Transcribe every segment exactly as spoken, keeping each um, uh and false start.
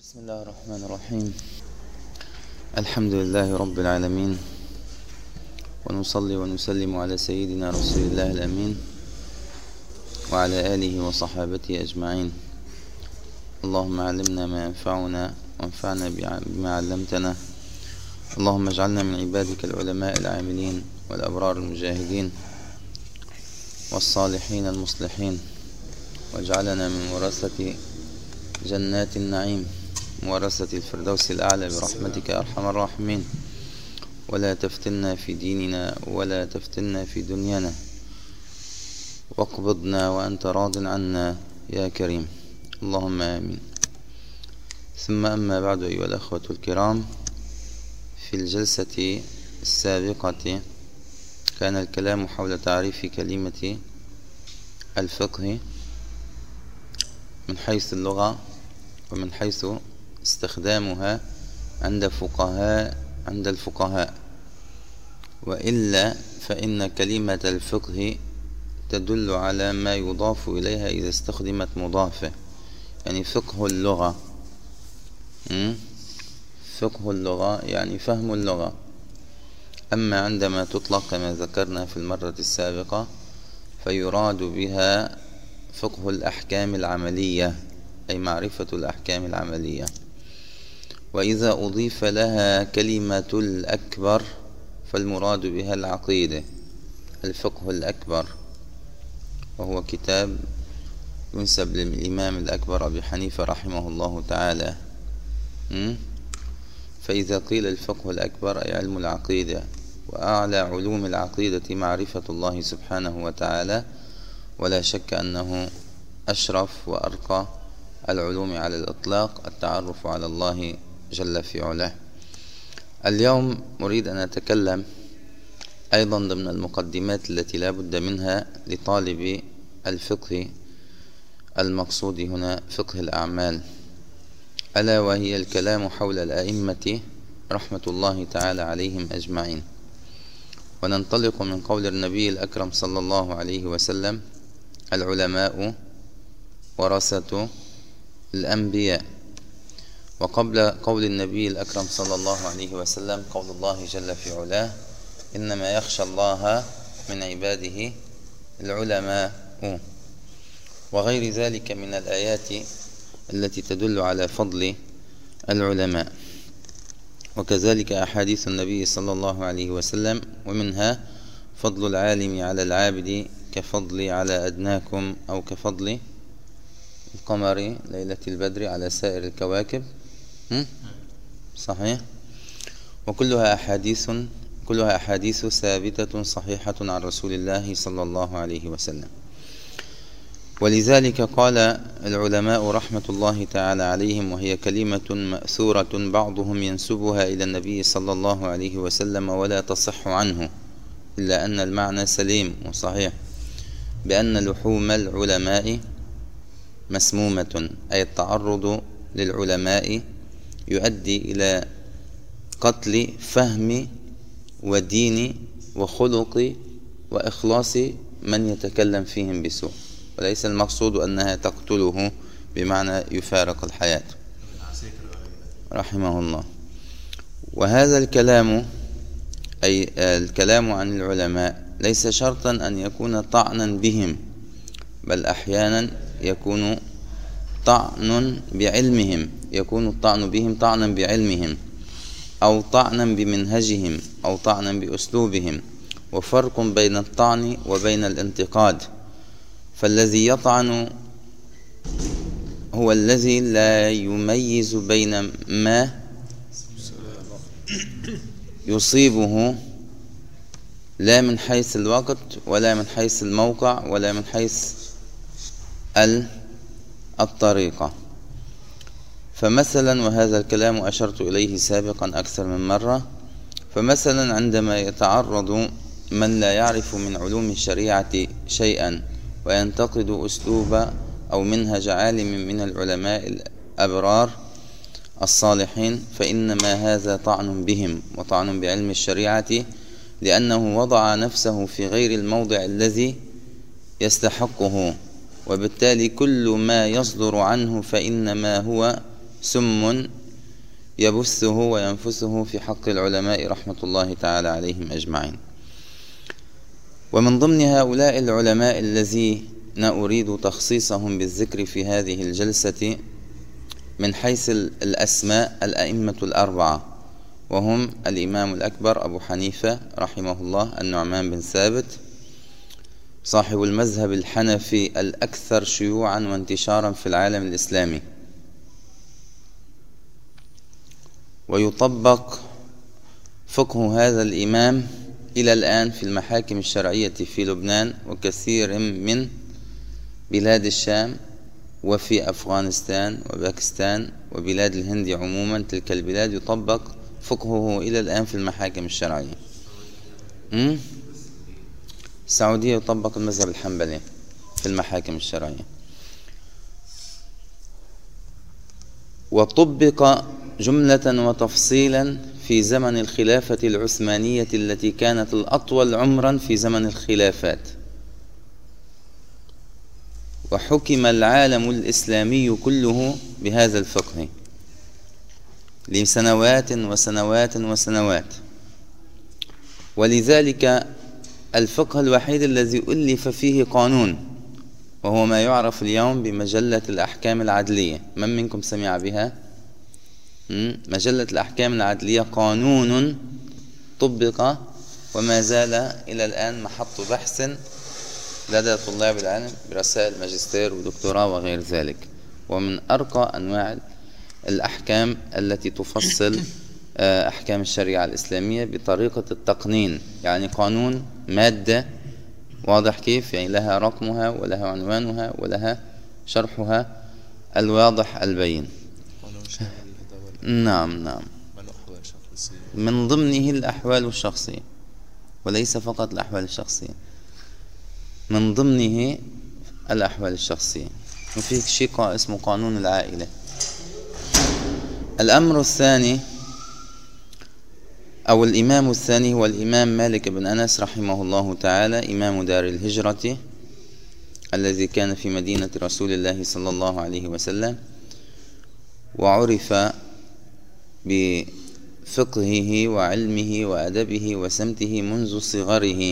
بسم الله الرحمن الرحيم. الحمد لله رب العالمين، ونصلي ونسلم على سيدنا رسول الله الأمين وعلى آله وصحابته أجمعين. اللهم علمنا ما ينفعنا وانفعنا بما علمتنا. اللهم اجعلنا من عبادك العلماء العاملين والأبرار المجاهدين والصالحين المصلحين، واجعلنا من ورثة جنات النعيم، ورثة الفردوس الأعلى برحمتك يا أرحم الراحمين. ولا تفتنا في ديننا ولا تفتنا في دنيانا، واقبضنا وأنت راض عنا يا كريم، اللهم آمين. ثم أما بعد، أيها الأخوة الكرام، في الجلسة السابقة كان الكلام حول تعريف كلمة الفقه من حيث اللغة ومن حيث استخدامها عند فقهاء عند الفقهاء وإلا فإن كلمة الفقه تدل على ما يضاف إليها إذا استخدمت مضافة، يعني فقه اللغة فقه اللغة يعني فهم اللغة. أما عندما تطلق كما ذكرنا في المرة السابقة فيراد بها فقه الأحكام العملية، أي معرفة الأحكام العملية. وإذا أضيف لها كلمة الأكبر فالمراد بها العقيدة، الفقه الأكبر، وهو كتاب ينسب للإمام الأكبر أبي حنيفة رحمه الله تعالى. فإذا قيل الفقه الأكبر أي علم العقيدة، وأعلى علوم العقيدة معرفة الله سبحانه وتعالى، ولا شك أنه أشرف وأرقى العلوم على الإطلاق التعرف على الله جل في علاه. اليوم أريد أن أتكلم أيضا ضمن المقدمات التي لا بد منها لطالب الفقه المقصود هنا فقه الأعمال، ألا وهي الكلام حول الأئمة رحمة الله تعالى عليهم أجمعين. وننطلق من قول النبي الأكرم صلى الله عليه وسلم: العلماء ورثة الأنبياء. وقبل قول النبي الأكرم صلى الله عليه وسلم قول الله جل في علاه: إنما يخشى الله من عباده العلماء، وغير ذلك من الآيات التي تدل على فضل العلماء، وكذلك أحاديث النبي صلى الله عليه وسلم، ومنها فضل العالم على العابد كفضل على أدناكم، أو كفضل القمر ليلة البدر على سائر الكواكب. صحيح. وكلها أحاديث كلها أحاديث ثابتة صحيحة عن رسول الله صلى الله عليه وسلم. ولذلك قال العلماء رحمة الله تعالى عليهم، وهي كلمة مأثورة بعضهم ينسبها إلى النبي صلى الله عليه وسلم ولا تصح عنه، إلا أن المعنى سليم وصحيح، بأن لحوم العلماء مسمومة، أي التعرض للعلماء يؤدي إلى قتل فهم ودين وخلق وإخلاص من يتكلم فيهم بسوء، وليس المقصود أنها تقتله بمعنى يفارق الحياة رحمه الله. وهذا الكلام أي الكلام عن العلماء ليس شرطا أن يكون طعنا بهم، بل أحيانا يكون طعن بعلمهم، يكون الطعن بهم طعنا بعلمهم، أو طعنا بمنهجهم، أو طعنا بأسلوبهم. وفرق بين الطعن وبين الانتقاد، فالذي يطعن هو الذي لا يميز بين ما يصيبه لا من حيث الوقت ولا من حيث الموقع ولا من حيث الطريقة. فمثلا، وهذا الكلام أشرت إليه سابقا أكثر من مرة، فمثلا عندما يتعرض من لا يعرف من علوم الشريعة شيئا وينتقد أسلوب أو منهج عالم من العلماء الأبرار الصالحين، فإنما هذا طعن بهم وطعن بعلم الشريعة، لأنه وضع نفسه في غير الموضع الذي يستحقه، وبالتالي كل ما يصدر عنه فإنما هو سم يبثه وينفسه في حق العلماء رحمة الله تعالى عليهم أجمعين. ومن ضمن هؤلاء العلماء الذين أريد تخصيصهم بالذكر في هذه الجلسة من حيث الأسماء الأئمة الأربعة، وهم الإمام الأكبر أبو حنيفة رحمه الله النعمان بن ثابت، صاحب المذهب الحنفي الأكثر شيوعا وانتشارا في العالم الإسلامي، ويطبق فقه هذا الإمام إلى الآن في المحاكم الشرعية في لبنان وكثير من بلاد الشام وفي أفغانستان وباكستان وبلاد الهند عموما. تلك البلاد يطبق فقهه إلى الآن في المحاكم الشرعية. السعودية يطبق المذهب الحنبلي في المحاكم الشرعية، وطبق جملة وتفصيلا في زمن الخلافة العثمانية التي كانت الأطول عمرا في زمن الخلافات، وحكم العالم الإسلامي كله بهذا الفقه لسنوات وسنوات وسنوات. ولذلك الفقه الوحيد الذي ألف فيه قانون، وهو ما يعرف اليوم بمجلة الأحكام العدلية. من منكم سمع بها؟ مجلة الأحكام العدلية قانون طبق وما زال إلى الآن محط بحث لدى طلاب العلم برسائل ماجستير ودكتوراه وغير ذلك، ومن أرقى أنواع الأحكام التي تفصل أحكام الشريعة الإسلامية بطريقة التقنين، يعني قانون مادة واضح كيف، يعني لها رقمها ولها عنوانها ولها شرحها الواضح البين. نعم نعم، من ضمنه الأحوال الشخصية، وليس فقط الأحوال الشخصية، من ضمنه الأحوال الشخصية. وفي شيء اسمه قانون العائلة. الأمر الثاني أو الإمام الثاني هو الإمام مالك بن أنس رحمه الله تعالى، إمام دار الهجرة الذي كان في مدينة رسول الله صلى الله عليه وسلم، وعرف بفقهه وعلمه وأدبه وسمته منذ صغره،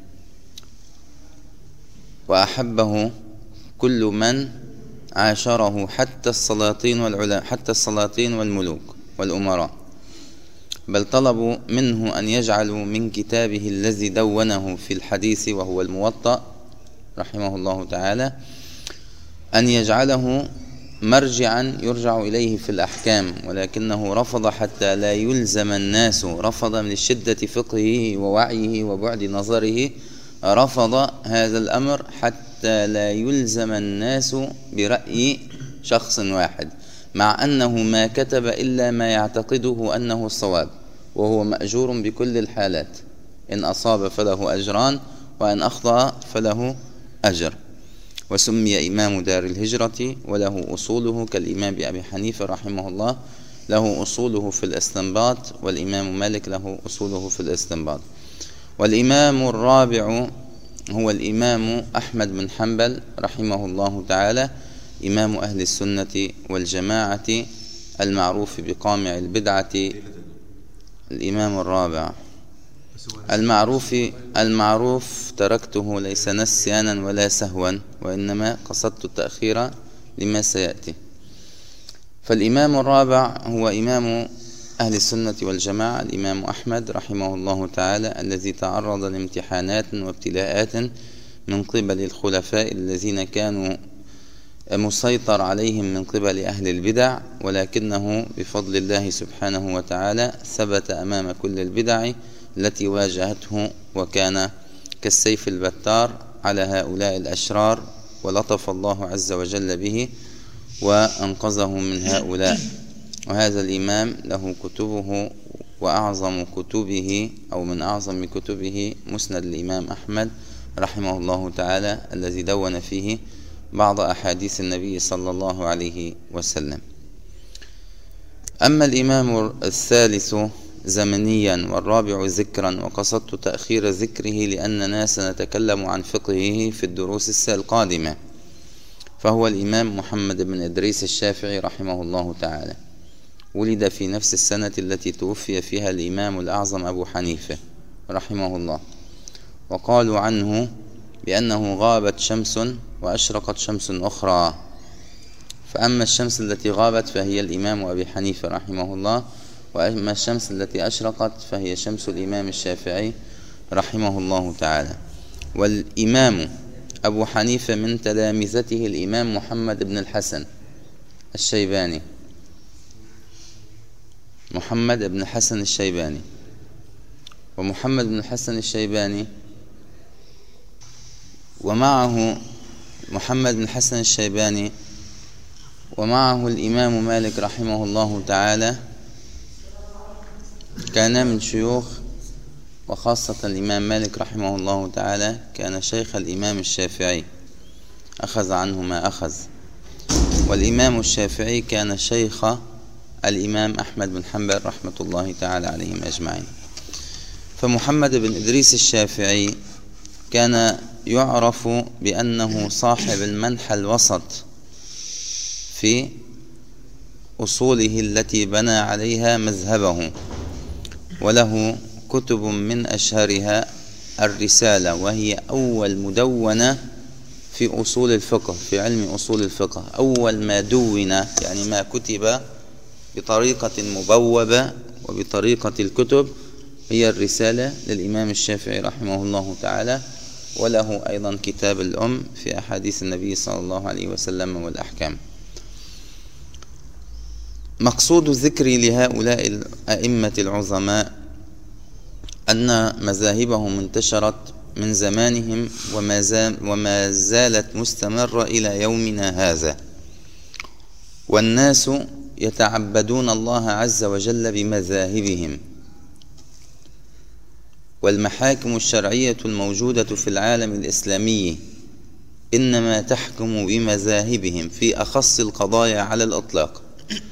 وأحبه كل من عاشره حتى السلاطين والعلماء حتى السلاطين والملوك والأمراء، بل طلبوا منه أن يجعلوا من كتابه الذي دونه في الحديث وهو الموطأ رحمه الله تعالى أن يجعله مرجعا يرجع إليه في الأحكام، ولكنه رفض حتى لا يلزم الناس، رفض من شدة فقهه ووعيه وبعد نظره، رفض هذا الأمر حتى لا يلزم الناس برأي شخص واحد، مع أنه ما كتب إلا ما يعتقده أنه الصواب، وهو مأجور بكل الحالات، إن أصاب فله أجران وإن أخطأ فله أجر. وسمي إمام دار الهجرة وله أصوله كالإمام أبي حنيفة رحمه الله له أصوله في الاستنباط، والإمام مالك له أصوله في الاستنباط. والإمام الرابع هو الإمام أحمد بن حنبل رحمه الله تعالى، إمام أهل السنة والجماعة المعروف بقامع البدعة. الإمام الرابع المعروف المعروف تركته ليس نسيانا ولا سهوا، وإنما قصدت التأخير لما سيأتي. فالإمام الرابع هو إمام أهل السنة والجماعة الإمام أحمد رحمه الله تعالى، الذي تعرض لامتحانات وابتلاءات من قبل الخلفاء الذين كانوا مسيطر عليهم من قبل أهل البدع، ولكنه بفضل الله سبحانه وتعالى ثبت أمام كل البدع التي واجهته، وكان كالسيف البتار على هؤلاء الأشرار، ولطف الله عز وجل به وأنقذه من هؤلاء. وهذا الإمام له كتبه، وأعظم كتبه أو من أعظم كتبه مسند الإمام أحمد رحمه الله تعالى، الذي دون فيه بعض أحاديث النبي صلى الله عليه وسلم. أما الإمام الثالث زمنيا والرابع ذكرا، وقصدت تأخير ذكره لأننا سنتكلم عن فقهه في الدروس القادمة، فهو الإمام محمد بن إدريس الشافعي رحمه الله تعالى. ولد في نفس السنة التي توفي فيها الإمام الأعظم أبو حنيفة رحمه الله. وقالوا عنه بأنه غابت شمس وأشرقت شمس أخرى، فأما الشمس التي غابت فهي الإمام أبي حنيفة رحمه الله، وأما الشمس التي أشرقت فهي شمس الإمام الشافعي رحمه الله تعالى. والإمام أبو حنيفة من تلامذته الإمام محمد بن الحسن الشيباني، محمد بن الحسن الشيباني. ومحمد بن الحسن الشيباني ومعه محمد بن الحسن الشيباني ومعه الإمام مالك رحمه الله تعالى كان من شيوخ، وخاصة الإمام مالك رحمه الله تعالى كان شيخ الإمام الشافعي، أخذ عنه ما أخذ. والإمام الشافعي كان شيخ الإمام أحمد بن حنبل رحمة الله تعالى عليهم أجمعين. فمحمد بن إدريس الشافعي كان يعرف بأنه صاحب المنحى الوسط في أصوله التي بنى عليها مذهبه، وله كتب من أشهرها الرسالة، وهي أول مدونة في أصول الفقه، في علم أصول الفقه، أول ما دون يعني ما كتب بطريقة مبوبة وبطريقة الكتب هي الرسالة للإمام الشافعي رحمه الله تعالى. وله أيضا كتاب الأم في أحاديث النبي صلى الله عليه وسلم والأحكام. مقصود ذكري لهؤلاء الأئمة العظماء أن مذاهبهم انتشرت من زمانهم وما زالت مستمرة إلى يومنا هذا، والناس يتعبدون الله عز وجل بمذاهبهم. والمحاكم الشرعية الموجودة في العالم الإسلامي إنما تحكم بمذاهبهم في أخص القضايا على الإطلاق.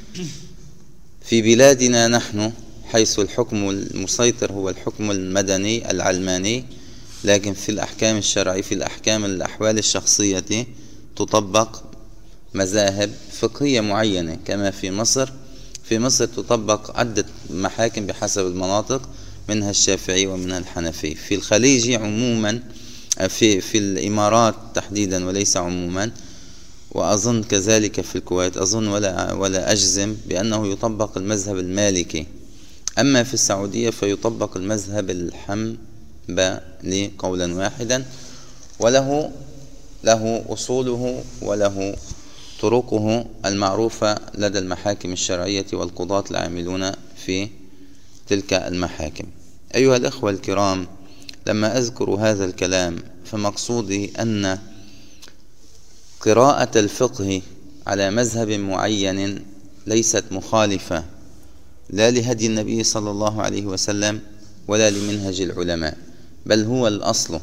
في بلادنا نحن حيث الحكم المسيطر هو الحكم المدني العلماني، لكن في الأحكام الشرعية في الأحكام الأحوال الشخصية تطبق مذاهب فقهية معينة، كما في مصر. في مصر تطبق عدة محاكم بحسب المناطق، منها الشافعي ومنها الحنفي. في الخليج عموما، في في الإمارات تحديدا وليس عموما، وأظن كذلك في الكويت، أظن ولا ولا أجزم بأنه يطبق المذهب المالكي. أما في السعودية فيطبق المذهب الحنبلي قولا واحدا، وله له أصوله وله طرقه المعروفة لدى المحاكم الشرعية والقضاة العاملون في تلك المحاكم. أيها الأخوة الكرام، لما أذكر هذا الكلام فمقصودي أن قراءة الفقه على مذهب معين ليست مخالفة لا لهدي النبي صلى الله عليه وسلم ولا لمنهج العلماء، بل هو الأصل.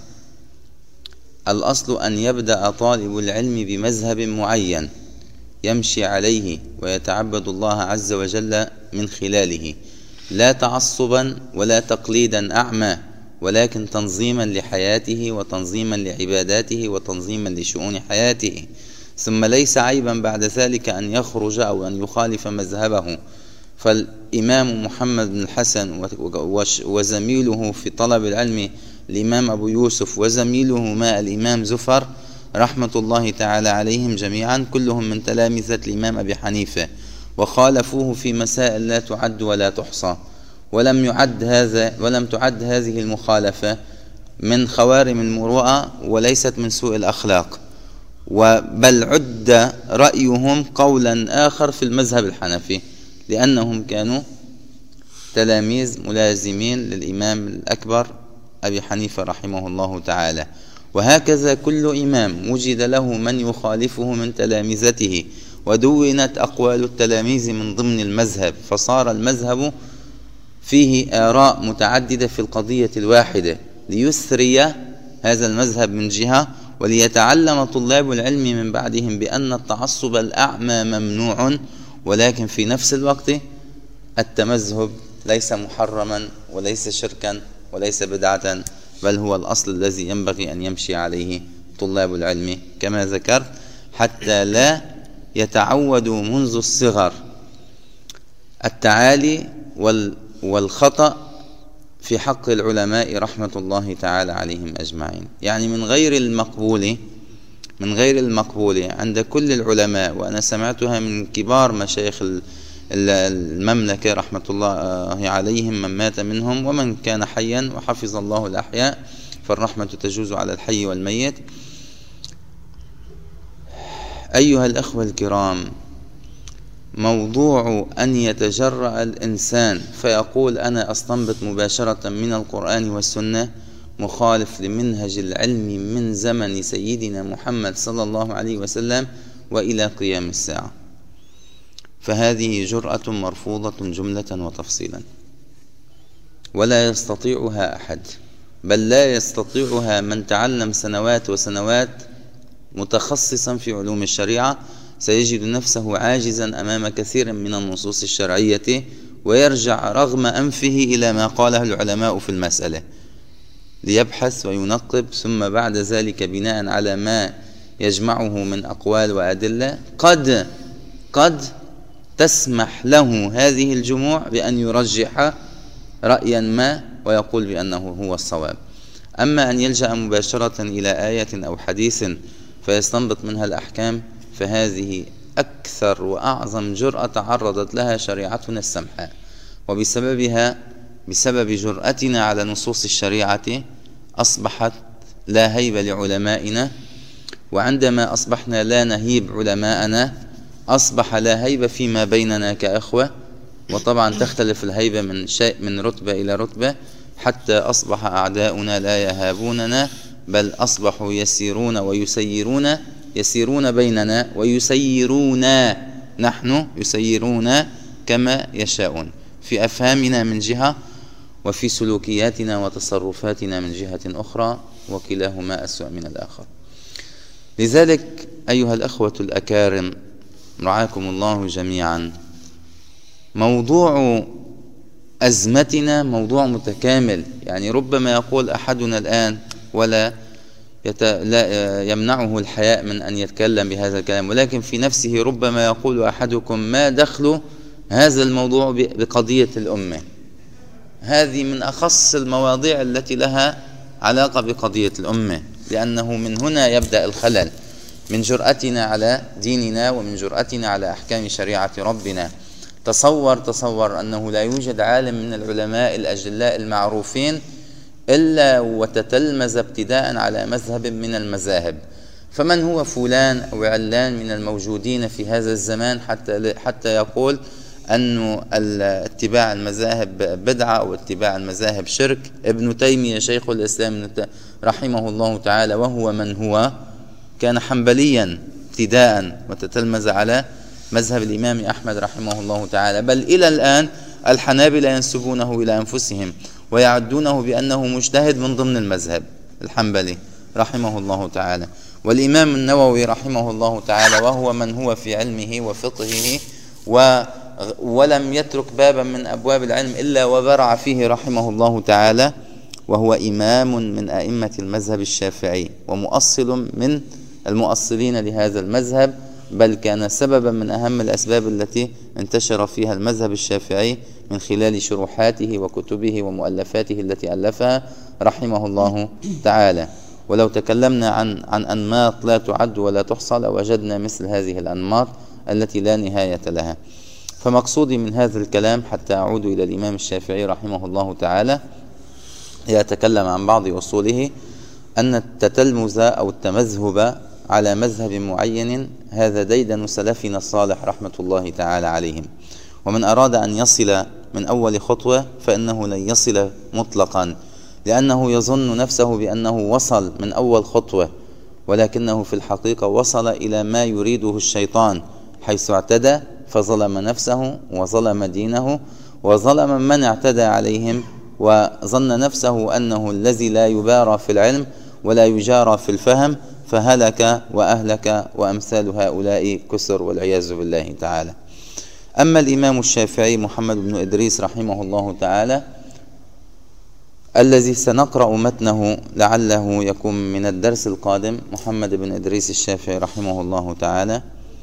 الأصل أن يبدأ طالب العلم بمذهب معين يمشي عليه ويتعبد الله عز وجل من خلاله، لا تعصبا ولا تقليدا أعمى، ولكن تنظيما لحياته وتنظيما لعباداته وتنظيما لشؤون حياته. ثم ليس عيبا بعد ذلك أن يخرج أو أن يخالف مذهبه. فالإمام محمد بن الحسن وزميله في طلب العلم الإمام أبو يوسف وزميله ما الإمام زفر رحمة الله تعالى عليهم جميعا كلهم من تلامذة الإمام أبي حنيفة، وخالفوه في مسائل لا تعد ولا تحصى. ولم يعد هذا ولم تعد هذه المخالفة من خوارم المروءة وليست من سوء الأخلاق، بل عد رأيهم قولا آخر في المذهب الحنفي، لأنهم كانوا تلاميذ ملازمين للإمام الأكبر أبي حنيفة رحمه الله تعالى. وهكذا كل إمام وجد له من يخالفه من تلامذته، ودونت أقوال التلاميذ من ضمن المذهب، فصار المذهب فيه آراء متعددة في القضية الواحدة، ليسري هذا المذهب من جهة، وليتعلم طلاب العلم من بعدهم بأن التعصب الأعمى ممنوع، ولكن في نفس الوقت التمذهب ليس محرما وليس شركا وليس بدعة، بل هو الأصل الذي ينبغي أن يمشي عليه طلاب العلم كما ذكرت. حتى لا يتعودوا منذ الصغر التعالي والخطأ في حق العلماء رحمة الله تعالى عليهم أجمعين. يعني من غير المقبول من غير المقبول عند كل العلماء، وأنا سمعتها من كبار مشايخ المملكة رحمة الله عليهم، من مات منهم ومن كان حيا، وحفظ الله الأحياء، فالرحمة تجوز على الحي والميت. أيها الأخوة الكرام، موضوع أن يتجرأ الإنسان فيقول أنا أستنبط مباشرة من القرآن والسنة مخالف لمنهج العلم من زمن سيدنا محمد صلى الله عليه وسلم وإلى قيام الساعة، فهذه جرأة مرفوضة جملة وتفصيلا، ولا يستطيعها أحد، بل لا يستطيعها من تعلم سنوات وسنوات متخصصا في علوم الشريعة، سيجد نفسه عاجزا أمام كثير من النصوص الشرعية، ويرجع رغم أنفه إلى ما قاله العلماء في المسألة ليبحث وينقب، ثم بعد ذلك بناء على ما يجمعه من أقوال وأدلة قد قد تسمح له هذه الجموع بأن يرجح رأيا ما ويقول بأنه هو الصواب. أما أن يلجأ مباشرة إلى آية أو حديث فيستنبط منها الأحكام، فهذه أكثر وأعظم جرأة تعرضت لها شريعتنا السمحاء، وبسببها بسبب جرأتنا على نصوص الشريعة أصبحت لا هيب لعلمائنا، وعندما أصبحنا لا نهيب علماءنا أصبح لا هيب فيما بيننا كأخوة، وطبعا تختلف الهيبة من شيء من رتبة إلى رتبة، حتى أصبح أعداؤنا لا يهابوننا، بل أصبحوا يسيرون ويسيرون يسيرون بيننا ويسيرون نحن يسيرون كما يشاءون في أفهامنا من جهة، وفي سلوكياتنا وتصرفاتنا من جهة أخرى، وكلاهما أسوأ من الآخر. لذلك أيها الأخوة الأكارم رعاكم الله جميعا، موضوع أزمتنا موضوع متكامل. يعني ربما يقول أحدنا الآن ولا يت... لا يمنعه الحياء من أن يتكلم بهذا الكلام، ولكن في نفسه ربما يقول أحدكم ما دخل هذا الموضوع بقضية الأمة؟ هذه من أخص المواضيع التي لها علاقة بقضية الأمة، لأنه من هنا يبدأ الخلل، من جرأتنا على ديننا ومن جرأتنا على أحكام شريعة ربنا. تصور تصور أنه لا يوجد عالم من العلماء الأجلاء المعروفين إلا وتتلمذ ابتداء على مذهب من المذاهب، فمن هو فلان أو علان من الموجودين في هذا الزمان حتى حتى يقول أن اتباع المذاهب بدعة أو اتباع المذاهب شرك؟ ابن تيمية شيخ الإسلام رحمه الله تعالى، وهو من هو كان حنبليا ابتداء وتتلمذ على مذهب الإمام أحمد رحمه الله تعالى، بل إلى الآن الحنابلة ينسبونه إلى أنفسهم ويعدونه بأنه مجتهد من ضمن المذهب الحنبلي رحمه الله تعالى. والإمام النووي رحمه الله تعالى وهو من هو في علمه وفقهه و ولم يترك بابا من أبواب العلم إلا وبرع فيه رحمه الله تعالى، وهو إمام من أئمة المذهب الشافعي ومؤصل من المؤصلين لهذا المذهب، بل كان سببا من أهم الأسباب التي انتشر فيها المذهب الشافعي من خلال شروحاته وكتبه ومؤلفاته التي ألفها رحمه الله تعالى. ولو تكلمنا عن عن أنماط لا تعد ولا تحصى لوجدنا مثل هذه الأنماط التي لا نهاية لها. فمقصودي من هذا الكلام حتى أعود إلى الإمام الشافعي رحمه الله تعالى يتكلم عن بعض أصوله، أن التتلمذ أو التمذهب على مذهب معين هذا ديدن سلفنا الصالح رحمة الله تعالى عليهم، ومن أراد أن يصل من أول خطوة فإنه لن يصل مطلقا، لأنه يظن نفسه بأنه وصل من أول خطوة، ولكنه في الحقيقة وصل إلى ما يريده الشيطان، حيث اعتدى فظلم نفسه وظلم دينه وظلم من اعتدى عليهم، وظن نفسه أنه الذي لا يبارى في العلم ولا يجارى في الفهم، فهلك وأهلك وأمثال هؤلاء كثر والعياذ بالله تعالى. أما الإمام الشافعي محمد بن إدريس رحمه الله تعالى الذي سنقرأ متنه لعله يكون من الدرس القادم، محمد بن إدريس الشافعي رحمه الله تعالى.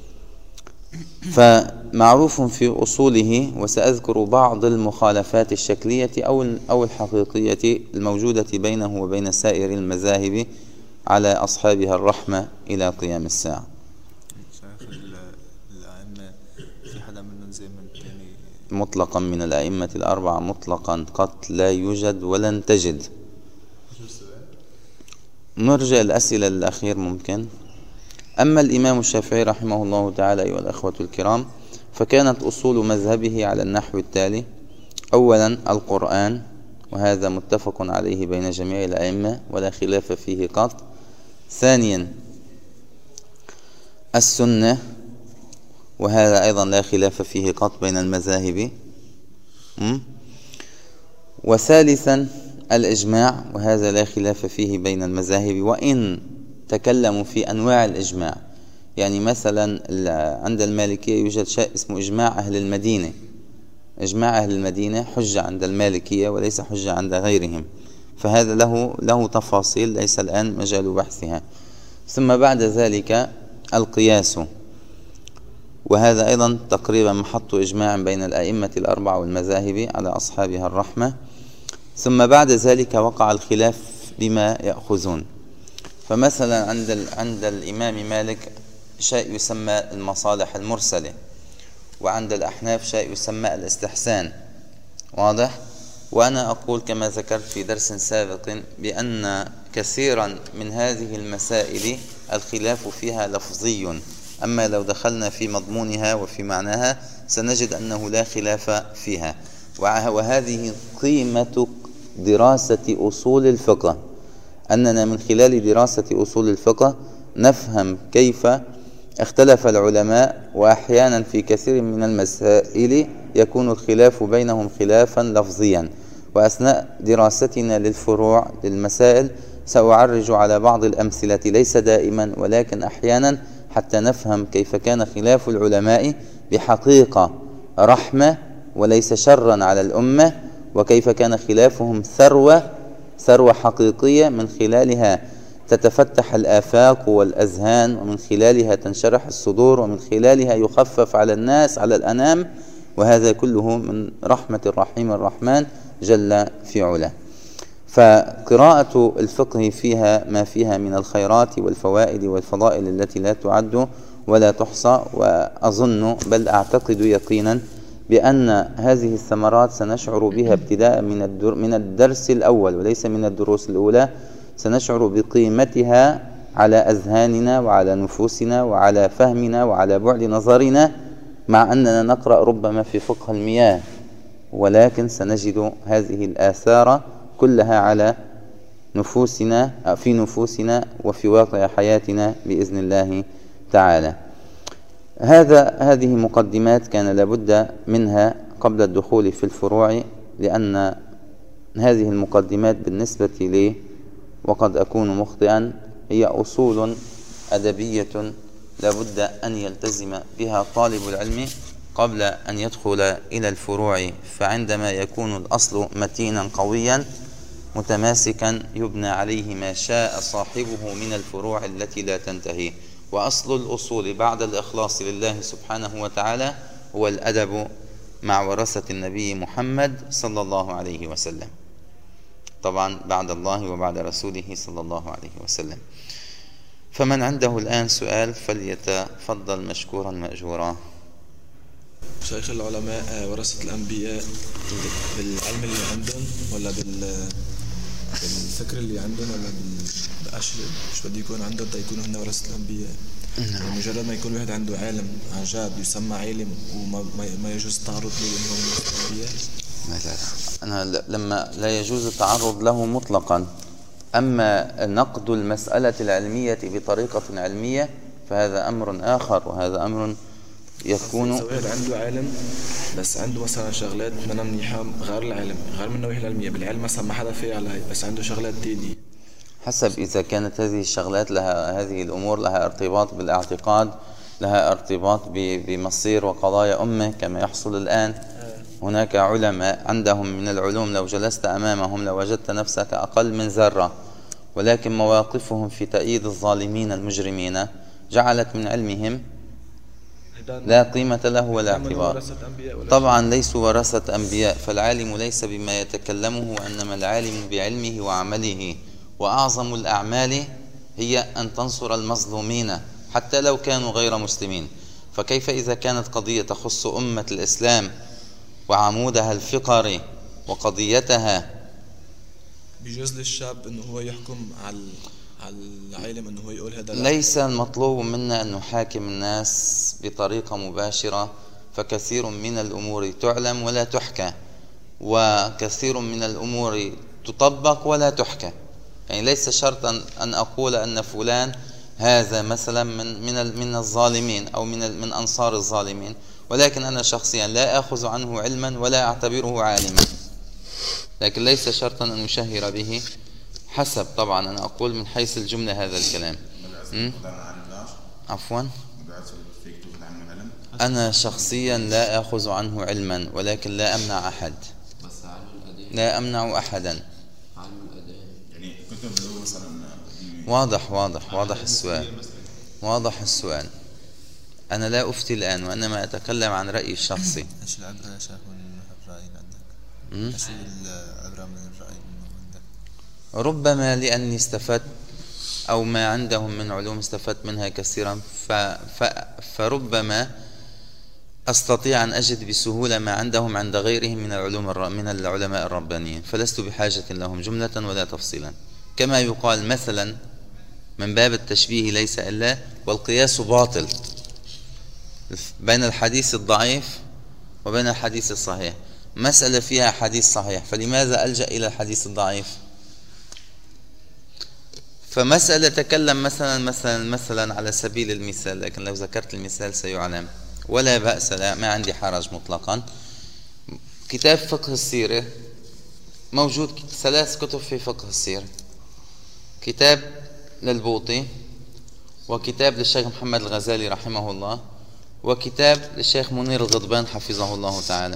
فمعروف في أصوله، وسأذكر بعض المخالفات الشكلية أو أو الحقيقية الموجودة بينه وبين سائر المذاهب على أصحابها الرحمة إلى قيام الساعة. الأئمة في حدا منهم زي من الثاني مطلقا من الأئمة الأربعة مطلقا قط لا يوجد ولن تجد. نرجع الأسئلة الأخير ممكن. أما الإمام الشافعي رحمه الله تعالى أيها الأخوة الكرام، فكانت أصول مذهبه على النحو التالي: أولا القرآن، وهذا متفق عليه بين جميع الأئمة ولا خلاف فيه قط. ثانيا السنة، وهذا أيضا لا خلاف فيه قط بين المذاهب. وثالثا الإجماع، وهذا لا خلاف فيه بين المذاهب، وإن تكلموا في أنواع الإجماع. يعني مثلا عند المالكية يوجد شيء اسمه إجماع أهل المدينة. إجماع أهل المدينة حجة عند المالكية وليس حجة عند غيرهم، فهذا له له تفاصيل ليس الآن مجال بحثها. ثم بعد ذلك القياس، وهذا أيضا تقريبا محط إجماع بين الأئمة الأربعة والمذاهب على أصحابها الرحمة. ثم بعد ذلك وقع الخلاف بما يأخذون. فمثلا عند عند الإمام مالك شيء يسمى المصالح المرسلة، وعند الأحناف شيء يسمى الاستحسان. واضح؟ وأنا أقول كما ذكرت في درس سابق بأن كثيرا من هذه المسائل الخلاف فيها لفظي، أما لو دخلنا في مضمونها وفي معناها سنجد أنه لا خلاف فيها. وهذه قيمة دراسة أصول الفقه، أننا من خلال دراسة أصول الفقه نفهم كيف اختلف العلماء، وأحيانا في كثير من المسائل يكون الخلاف بينهم خلافا لفظيا. وأثناء دراستنا للفروع للمسائل سأعرج على بعض الأمثلة، ليس دائما ولكن أحيانا، حتى نفهم كيف كان خلاف العلماء بحقيقة رحمة وليس شرا على الأمة، وكيف كان خلافهم ثروة ثروة حقيقية من خلالها تتفتح الآفاق والأذهان، ومن خلالها تنشرح الصدور، ومن خلالها يخفف على الناس على الأنام، وهذا كله من رحمة الرحيم الرحمن جل في علاه. فقراءة الفقه فيها ما فيها من الخيرات والفوائد والفضائل التي لا تعد ولا تحصى. وأظن بل أعتقد يقينا بأن هذه الثمرات سنشعر بها ابتداء من من الدرس الأول وليس من الدروس الأولى. سنشعر بقيمتها على أذهاننا وعلى نفوسنا وعلى فهمنا وعلى بعد نظرنا، مع أننا نقرأ ربما في فقه المياه، ولكن سنجد هذه الآثار كلها على نفوسنا في نفوسنا وفي واقع حياتنا بإذن الله تعالى. هذا هذه مقدمات كان لابد منها قبل الدخول في الفروع، لأن هذه المقدمات بالنسبة لي، وقد أكون مخطئا، هي أصول أدبية لابد أن يلتزم بها طالب العلم قبل أن يدخل إلى الفروع. فعندما يكون الأصل متينا قويا متماسكا يبنى عليه ما شاء صاحبه من الفروع التي لا تنتهي. وأصل الأصول بعد الإخلاص لله سبحانه وتعالى هو الأدب مع ورثة النبي محمد صلى الله عليه وسلم، طبعا بعد الله وبعد رسوله صلى الله عليه وسلم. فمن عنده الآن سؤال فليتفضل مشكورا مأجورا. شيخ، العلماء ورثة الأنبياء بالعلم اللي عندهم ولا بالفكر اللي عندهم ولا بالأشر؟ مش بدي يكون عندهم تا يكونوا هن ورثة الأنبياء. يعني مجرد ما يكون واحد عنده عالم عن جد يسمى عالم وما ما يجوز التعرض له إنه من ورثة الأنبياء. أنا لما لا يجوز التعرض له مطلقا، أما نقد المسألة العلمية بطريقة علمية فهذا أمر آخر، وهذا أمر يكون واحد عنده علم بس عنده مثلا شغلات منها منيحة غير العلم، غير من النواحي العلمية. بالعلم مثلا ما حدا فيه عليه، بس عنده شغلات تانية. حسب إذا كانت هذه الشغلات لها هذه الأمور لها ارتباط بالاعتقاد، لها ارتباط بمصير وقضايا أمة كما يحصل الآن. هناك علماء عندهم من العلوم لو جلست أمامهم لوجدت نفسك أقل من ذرة، ولكن مواقفهم في تأييد الظالمين المجرمين جعلت من علمهم لا قيمة له ولا اعتبار. طبعا ليسوا ورثة أنبياء، فالعالم ليس بما يتكلمه، وإنما العالم بعلمه وعمله. وأعظم الأعمال هي أن تنصر المظلومين حتى لو كانوا غير مسلمين. فكيف إذا كانت قضية تخص أمة الإسلام وعمودها الفقري وقضيتها؟ بيجوز للشاب أنه هو يحكم على على العالم أنه هو يقول هذا لا. ليس المطلوب منا أن نحاكم الناس بطريقة مباشرة، فكثير من الأمور تعلم ولا تحكى، وكثير من الأمور تطبق ولا تحكى. يعني ليس شرطا أن أقول أن فلان هذا مثلا من من من الظالمين أو من من أنصار الظالمين، ولكن أنا شخصيا لا أخذ عنه علما ولا أعتبره عالما، لكن ليس شرطا أن نشهر به. حسب طبعا أنا أقول من حيث الجملة هذا الكلام. عفوا، أنا شخصيا لا أخذ عنه علما، ولكن لا أمنع أحد، لا أمنع أحدا. واضح واضح واضح السؤال، واضح السؤال. أنا لا أفتي الآن، وإنما أتكلم عن رأيي الشخصي. إيش العبرة يا شيخ من الرأي عندك؟ إيش العبرة من الرأي عندك؟ ربما لأني استفدت أو ما عندهم من علوم استفدت منها كثيرا، ف... ف... فربما أستطيع أن أجد بسهولة ما عندهم عند غيرهم من العلوم الر... من العلماء الربانيين، فلست بحاجة لهم جملة ولا تفصيلا. كما يقال مثلا من باب التشبيه ليس إلا والقياس باطل بين الحديث الضعيف وبين الحديث الصحيح. مسألة فيها حديث صحيح، فلماذا ألجأ إلى الحديث الضعيف؟ فمسألة تكلم مثلا مثلا مثلا على سبيل المثال، لكن لو ذكرت المثال سيعلم ولا بأس، لا ما عندي حرج مطلقا. كتاب فقه السيرة موجود، ثلاث كتب في فقه السيرة، كتاب للبوطي، وكتاب للشيخ محمد الغزالي رحمه الله، وكتاب للشيخ منير الغضبان حفظه الله تعالى.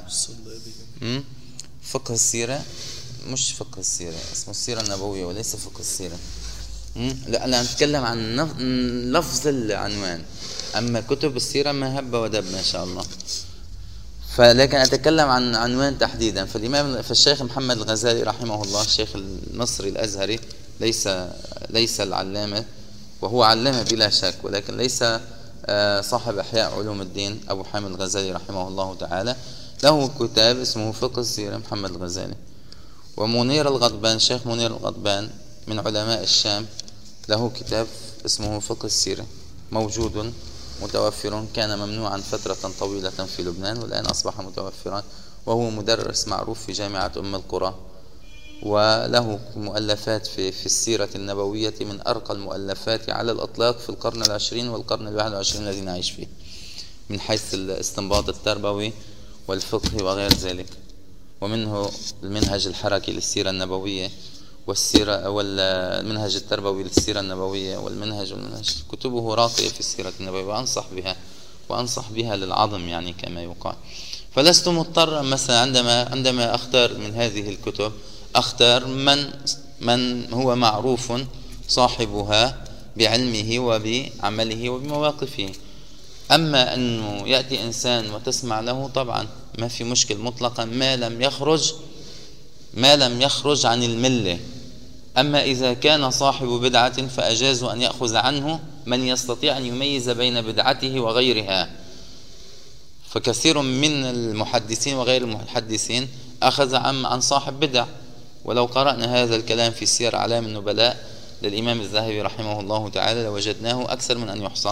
فقه السيرة مش فقه السيرة، اسمه السيرة النبوية وليس فقه السيرة. لا أنا أتكلم عن لفظ العنوان، أما كتب السيرة ما هب ودب ما شاء الله. فلكن أتكلم عن عنوان تحديدا. فالإمام فالشيخ محمد الغزالي رحمه الله الشيخ المصري الأزهري، ليس ليس العلامة، وهو علامة بلا شك، ولكن ليس صاحب إحياء علوم الدين أبو حامد الغزالي رحمه الله تعالى، له كتاب اسمه فقه السيرة محمد الغزالي. ومنير الغضبان الشيخ منير الغضبان من علماء الشام له كتاب اسمه فقه السيرة، موجود متوفر، كان ممنوعا فترة طويلة في لبنان والآن أصبح متوفرا، وهو مدرس معروف في جامعة أم القرى، وله مؤلفات في, في السيرة النبوية من أرقى المؤلفات على الأطلاق في القرن العشرين والقرن الواحد والعشرين الذي نعيش فيه، من حيث الاستنباط التربوي والفقه وغير ذلك. ومنه المنهج الحركي للسيرة النبوية والسيرة والمنهج التربوي للسيرة النبوية والمنهج والمنهج كتبه راقية في السيرة النبوية، وأنصح بها وأنصح بها للعظم يعني كما يقال. فلست مضطرا مثلا عندما عندما أختار من هذه الكتب أختار من من هو معروف صاحبها بعلمه وبعمله وبمواقفه. أما أنه يأتي إنسان وتسمع له طبعا ما في مشكل مطلقا، ما لم يخرج ما لم يخرج عن الملة. أما إذا كان صاحب بدعة فأجازوا أن يأخذ عنه من يستطيع أن يميز بين بدعته وغيرها. فكثير من المحدثين وغير المحدثين أخذ عن عن صاحب بدع، ولو قرأنا هذا الكلام في سير أعلام النبلاء للإمام الذهبي رحمه الله تعالى لوجدناه أكثر من أن يحصى.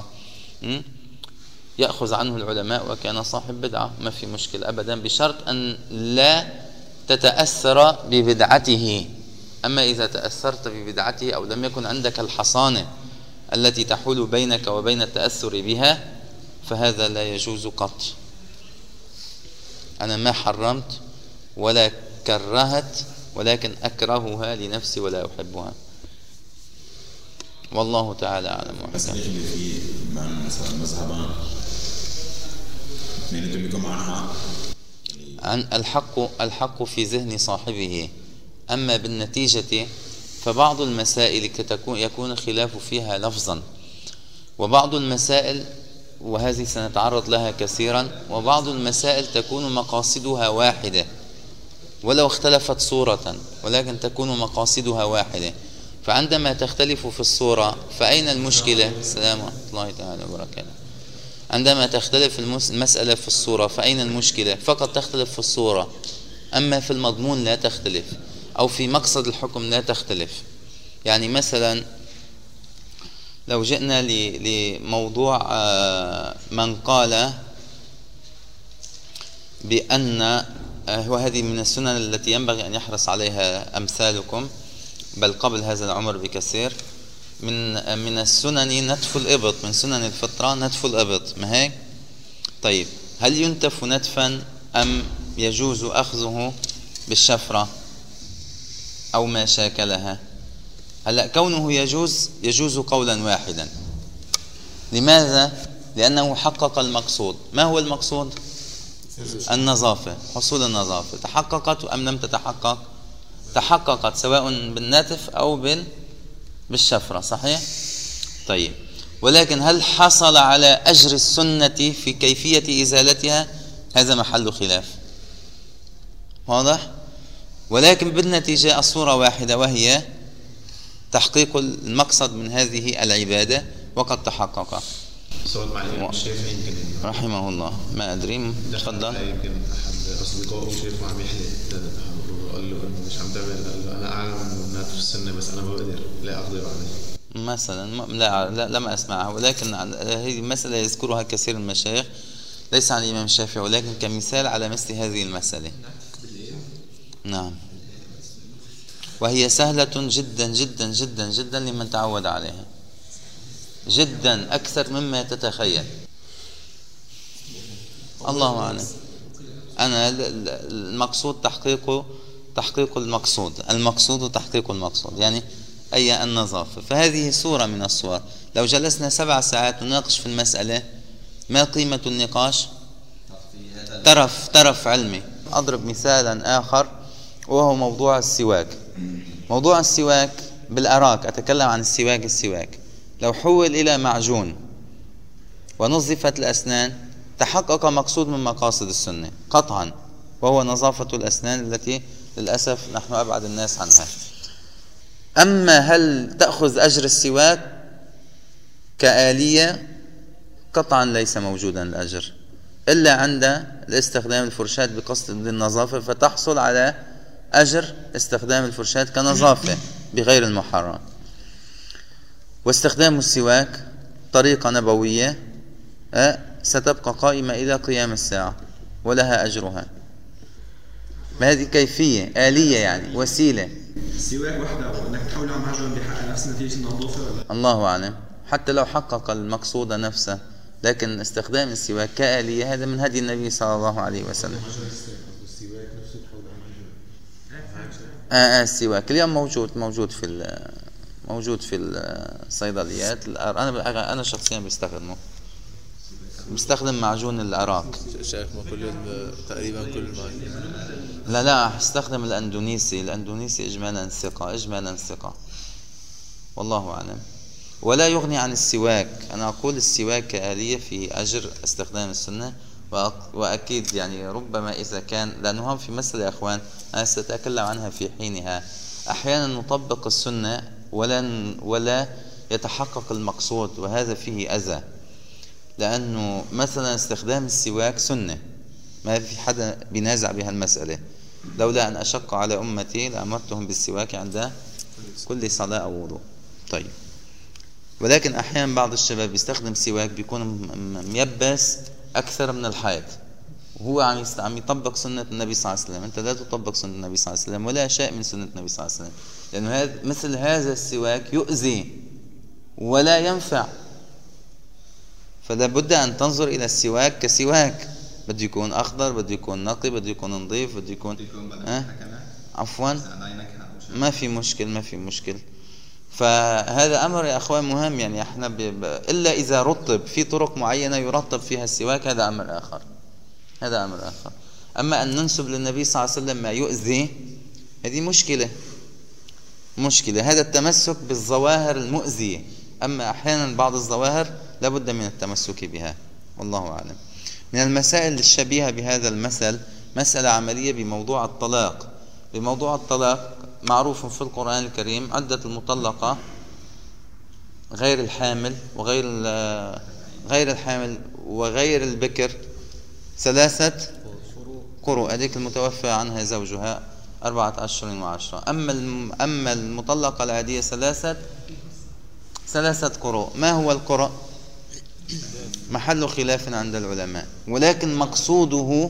يأخذ عنه العلماء وكان صاحب بدعة، ما في مشكلة أبدا، بشرط أن لا تتأثر ببدعته. أما إذا تأثرت ببدعته أو لم يكن عندك الحصانة التي تحول بينك وبين التأثر بها فهذا لا يجوز قط. أنا ما حرمت ولا كرهت، ولكن أكرهها لنفسي ولا أحبها، والله تعالى أعلم وحكم. في مثلا مذهبان اثنين بيكون معنا عن الحق الحق في ذهن صاحبه. أما بالنتيجة فبعض المسائل تكون يكون خلاف فيها لفظا، وبعض المسائل وهذه سنتعرض لها كثيرا، وبعض المسائل تكون مقاصدها واحدة ولو اختلفت صورة، ولكن تكون مقاصدها واحدة. فعندما تختلف في الصورة فأين المشكلة؟ السلام ورحمة الله تعالى وبركاته. عندما تختلف المسألة في الصورة فأين المشكلة؟ فقط تختلف في الصورة، أما في المضمون لا تختلف، أو في مقصد الحكم لا تختلف. يعني مثلا لو جئنا لموضوع من قال بأن، وهذه من السنن التي ينبغي أن يحرص عليها أمثالكم، بل قبل هذا العمر بكثير، من من السنن نتف الإبط، من سنن الفطرة نتف الإبط، ما هيك؟ طيب هل ينتف نتفا أم يجوز أخذه بالشفرة أو ما شاكلها؟ هلا كونه يجوز يجوز قولا واحدا. لماذا؟ لأنه حقق المقصود. ما هو المقصود؟ النظافة، حصول النظافة. تحققت أم لم تتحقق؟ تحققت، سواء بالنتف أو بال بالشفرة، صحيح؟ طيب ولكن هل حصل على أجر السنة في كيفية إزالتها؟ هذا محل خلاف، واضح؟ ولكن بالنتيجة الصورة واحدة، وهي تحقيق المقصد من هذه العبادة، وقد تحقق. سؤال مع الإمام الشافعي يمكن رحمه الله، ما أدري، تفضل. يمكن أحد أصدقائه شايفه عم يحلق، قال له إنه مش عم تعمل، قال له أنا أعلم إنه ناتف السنة بس أنا ما بقدر، لا أقدر عليه مثلا. لا, لا لم أسمعها، ولكن هذه مسألة يذكرها كثير من المشايخ، ليس عن الإمام الشافعي، ولكن كمثال على مثل هذه المسألة. نعم، وهي سهلة جدا جدا جدا جدا لمن تعود عليها، جدا أكثر مما تتخيل. الله أعلم. أنا المقصود تحقيق تحقيق المقصود، المقصود تحقيق المقصود، يعني أي النظافة. فهذه صورة من الصور. لو جلسنا سبع ساعات نناقش في المسألة، ما قيمة النقاش؟ ترف ترف علمي. أضرب مثالا آخر، وهو موضوع السواك. موضوع السواك بالأراك، أتكلم عن السواك. السواك لو حول إلى معجون ونظفت الأسنان تحقق مقصود من مقاصد السنة قطعا، وهو نظافة الأسنان التي للأسف نحن أبعد الناس عنها. أما هل تأخذ أجر السواك كآلية؟ قطعا ليس موجودا الأجر إلا عند الاستخدام الفرشاة بقصد النظافة، فتحصل على أجر استخدام الفرشاة كنظافة بغير المحرم. واستخدام السواك طريقة نبوية ستبقى قائمة إلى قيام الساعة ولها أجرها. ما هذه كيفية آلية، يعني وسيلة. السواك وحده وانك تحول على معجون بيحقق نفس نتيجة النظافة ولا؟ الله أعلم، حتى لو حقق المقصود نفسه، لكن استخدام السواك كآلية هذا من هدي النبي صلى الله عليه وسلم. السواك نفسه تحول على معجون. آه آه السواك اليوم موجود موجود في موجود في الصيدليات. أنا أنا شخصيا بستخدمه، بستخدم معجون الأراك. شايف ما كل تقريبا كل المعجون. لا لا استخدم الأندونيسي. الأندونيسي إجمالا ثقة، إجمالا ثقة، والله أعلم. ولا يغني عن السواك. أنا أقول السواك كآلية في أجر استخدام السنة، وأكيد يعني ربما إذا كان، لأنه هم في مسألة يا أخوان أنا سأتكلم عنها في حينها، أحيانا نطبق السنة ولا ولا يتحقق المقصود، وهذا فيه أذى. لأنه مثلا استخدام السواك سنة، ما في حدا بينازع بها المسألة. لولا أن أشق على أمتي لأمرتهم بالسواك عند كل صلاة أو وضوء. طيب، ولكن أحيانا بعض الشباب يستخدم سواك بيكون ميبس أكثر من الحيض، وهو عم عم يطبق سنة النبي صلى الله عليه وسلم. أنت لا تطبق سنة النبي صلى الله عليه وسلم ولا شيء من سنة النبي صلى الله عليه وسلم، لأنه هذا مثل هذا السواك يؤذي ولا ينفع. فلا بد أن تنظر إلى السواك كسواك، بده يكون أخضر، بده يكون نقي، بده يكون نظيف، بده يكون أه؟ عفوا ما في مشكل، ما في مشكل. فهذا أمر يا أخوان مهم، يعني احنا ب... ب... إلا إذا رطب في طرق معينة يرطب فيها السواك، هذا أمر آخر، هذا أمر آخر. أما أن ننسب للنبي صلى الله عليه وسلم ما يؤذي هذه مشكلة مشكلة هذا التمسك بالظواهر المؤذية. أما أحيانا بعض الظواهر لابد من التمسك بها، والله أعلم. من المسائل الشبيهة بهذا المثل مسألة عملية بموضوع الطلاق. بموضوع الطلاق معروف في القرآن الكريم عدة المطلقة غير الحامل وغير غير الحامل وغير البكر ثلاثة قروء، هذيك المتوفى عنها زوجها أربعة أشهر وعشرة. أما أما المطلقة العادية ثلاثة ثلاثة قروء. ما هو القرء؟ محل خلاف عند العلماء، ولكن مقصوده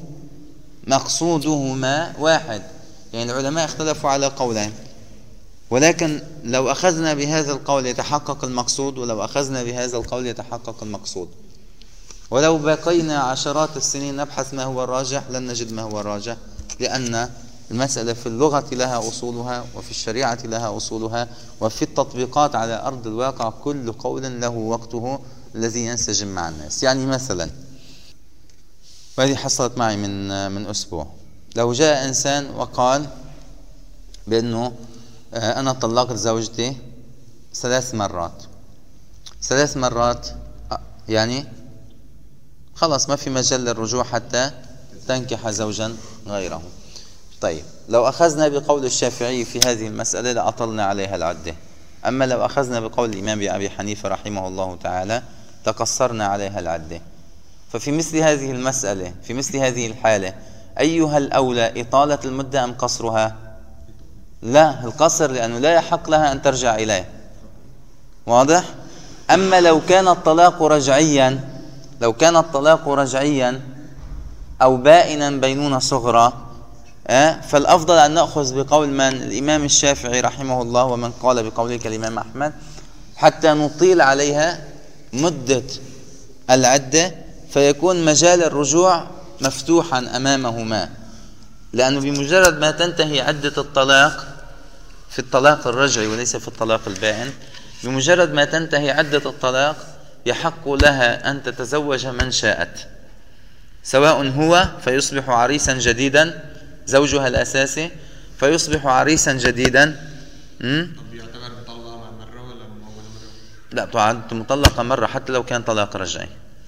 مقصودهما واحد. يعني العلماء اختلفوا على قولين، ولكن لو أخذنا بهذا القول يتحقق المقصود، ولو أخذنا بهذا القول يتحقق المقصود. ولو بقينا عشرات السنين نبحث ما هو الراجح لن نجد ما هو الراجح، لأن المسألة في اللغة لها أصولها، وفي الشريعة لها أصولها، وفي التطبيقات على أرض الواقع كل قول له وقته الذي ينسجم مع الناس. يعني مثلا، وهذه حصلت معي من من أسبوع، لو جاء إنسان وقال بأنه أنا طلقت زوجتي ثلاث مرات ثلاث مرات يعني خلاص ما في مجال للرجوع حتى تنكح زوجا غيره. طيب لو أخذنا بقول الشافعي في هذه المسألة لأطلنا عليها العدة. أما لو أخذنا بقول الإمام أبي حنيفة رحمه الله تعالى تقصرنا عليها العدة. ففي مثل هذه المسألة في مثل هذه الحالة أيها الأولى إطالة المدة أم قصرها؟ لا، القصر، لأنه لا يحق لها أن ترجع إليه. واضح؟ أما لو كان الطلاق رجعيا لو كان الطلاق رجعيا أو بائنا بينونة صغرى أه؟ فالأفضل أن نأخذ بقول من؟ الإمام الشافعي رحمه الله، ومن قال بقوله كالإمام أحمد، حتى نطيل عليها مدة العدة فيكون مجال الرجوع مفتوحا أمامهما. لأنه بمجرد ما تنتهي عدة الطلاق في الطلاق الرجعي وليس في الطلاق البائن، بمجرد ما تنتهي عدة الطلاق يحق لها أن تتزوج من شاءت، سواء هو فيصبح عريسا جديدا زوجها الأساسي فيصبح عريسا جديدا. م? يعتبر مطلقة مرة ولا من أول مرة؟ لا، تعد مطلقة مرة حتى لو كان طلاق رجعي،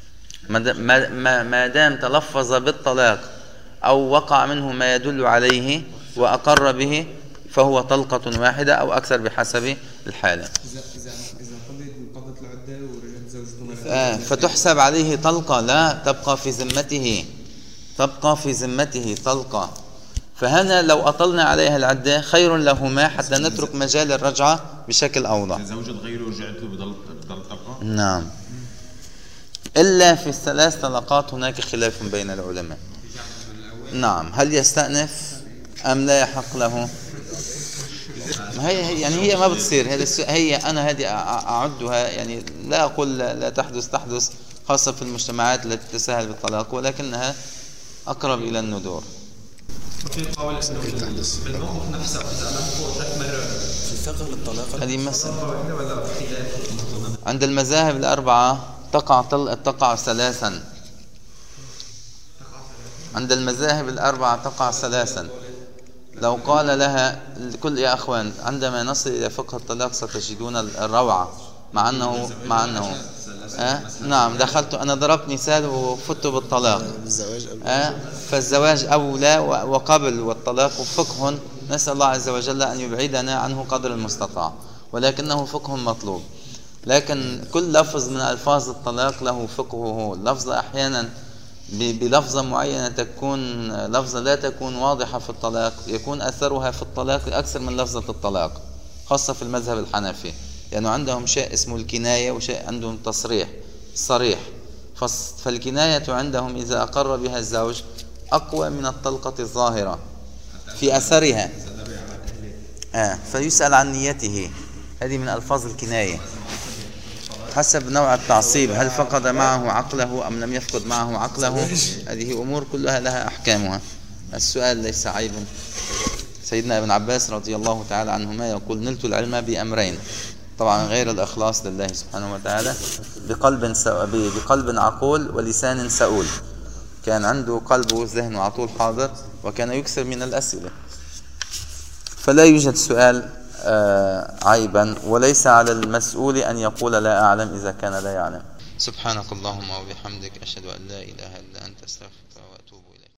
ما دام تلفظ بالطلاق أو وقع منه ما يدل عليه وأقر به فهو طلقة واحدة أو أكثر بحسب الحالة. إذا إذا إذا قضت العدة ورجعت زوجته مرة آه فتحسب عليه طلقة، لا تبقى في ذمته تبقى في ذمته طلقة. فهنا لو أطلنا عليها العدة خير لهما حتى نترك مجال الرجعة بشكل أوضح. زوجة غيره ورجعت له بضل بضل تبقى؟ نعم، إلا في الثلاث طلقات هناك خلاف بين العلماء. نعم، هل يستأنف أم لا يحق له؟ هي يعني هي ما بتصير هي أنا هذه أعدها، يعني لا أقول لا تحدث تحدث خاصة في المجتمعات التي تتساهل بالطلاق، ولكنها أقرب إلى الندور. وفي قول إنه بالموقف نفسه إذا لم يكن ثلاث مرات في فقه الطلاق هذه مسألة واحدة ولا خلاف؟ عند المذاهب الأربعة تقع تقع ثلاثا عند المذاهب الأربعة تقع ثلاثا. لو قال لها الكل يا أخوان عندما نصل إلى فقه الطلاق ستجدون الروعة، مع أنه مع أنه أه؟ نعم دخلت أنا ضربت مثال وفت بالطلاق أه؟ فالزواج أولى وقبل، والطلاق فقه نسأل الله عز وجل أن يبعدنا عنه قدر المستطاع، ولكنه فقه مطلوب. لكن كل لفظ من ألفاظ الطلاق له فقهه. اللفظ أحيانا بلفظة معينة تكون لفظة لا تكون واضحة في الطلاق، يكون أثرها في الطلاق أكثر من لفظة الطلاق، خاصة في المذهب الحنفي، لأنه عندهم شيء اسمه الكناية وشيء عندهم تصريح صريح. فالكناية عندهم إذا أقر بها الزوج أقوى من الطلقة الظاهرة في أثرها آه فيسأل عن نيته. هذه من ألفاظ الكناية حسب نوع التعصيب، هل فقد معه عقله أم لم يفقد معه عقله. هذه أمور كلها لها أحكامها. السؤال ليس عيبا. سيدنا ابن عباس رضي الله تعالى عنهما يقول نلت العلم بأمرين، طبعا غير الإخلاص لله سبحانه وتعالى، بقلب بقلب عقول ولسان سؤول. كان عنده قلبه وذهنه على طول حاضر، وكان يكثر من الأسئلة. فلا يوجد سؤال عيبا، وليس على المسؤول أن يقول لا أعلم إذا كان لا يعلم. سبحانك اللهم وبحمدك، أشهد أن لا إله إلا أنت، أستغفرك.